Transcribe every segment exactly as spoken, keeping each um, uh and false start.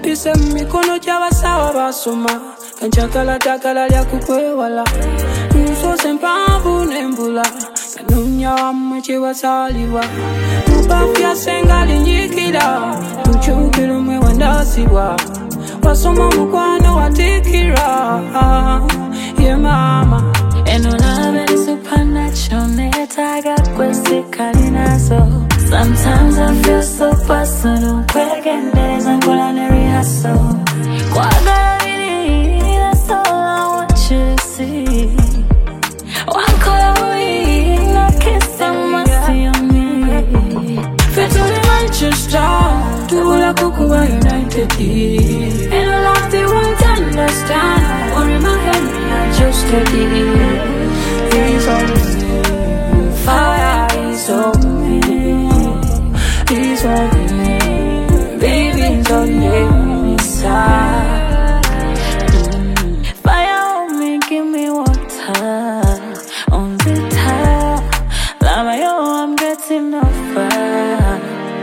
Ise mikono jabasawa basoma kanchakala takala lya kukwewala Nso sempanvu nembula kanunya wamwe chewasaliwa Mupafya sengali njikila Mchukilo mwe wandasiwa Wasoma mukwano watikira Yeah mama Eno love is supernatural Netaga kwesi kalinazo Sometimes I feel so personal Kwegendeza nkola ne rehearsal Kwagala really, that's all I want you to see One call away, no kiss and mercy on me Fetuli Manchester Tula kukuwa united And I love the one to understand Worry my head, me I just take it He's on me Fire is on me He's on me Baby's on me side Fire on me, give me water On the top Lama yo, I'm getting no fire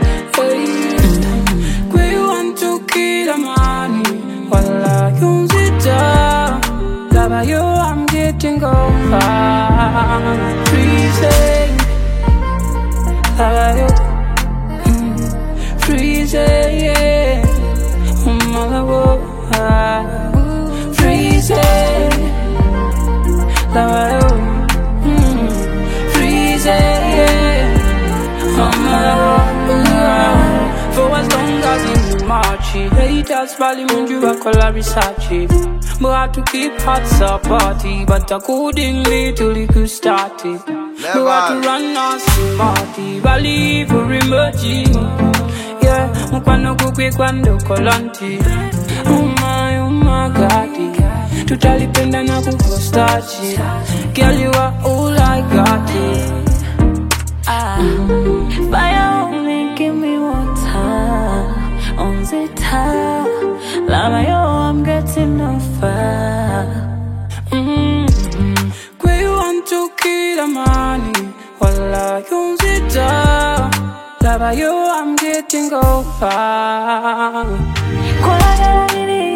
Hey, Kwe you want to kill a man Walla yunzita Lama yo, I'm getting over Freezing Lama yo Freezing, yeah. Oh my Freezing, love you. Freezing, yeah. Oh my For as long as you march, haters value munju bakola research. But I had to keep hearts up party, but I couldn't leave till it could start it. But I had to run us to party, believe for emerging. Yeah, mkwano kukwe kwando kolanti Oh my, oh my God Tutalipenda na kupostachi Girl, you are all I got ah. Fire on me, give me water On the top Lama yo, I'm getting no fire mm-hmm. Kwe you want to kill a money Walla yunzita Lava you, I'm getting over Kwagala nini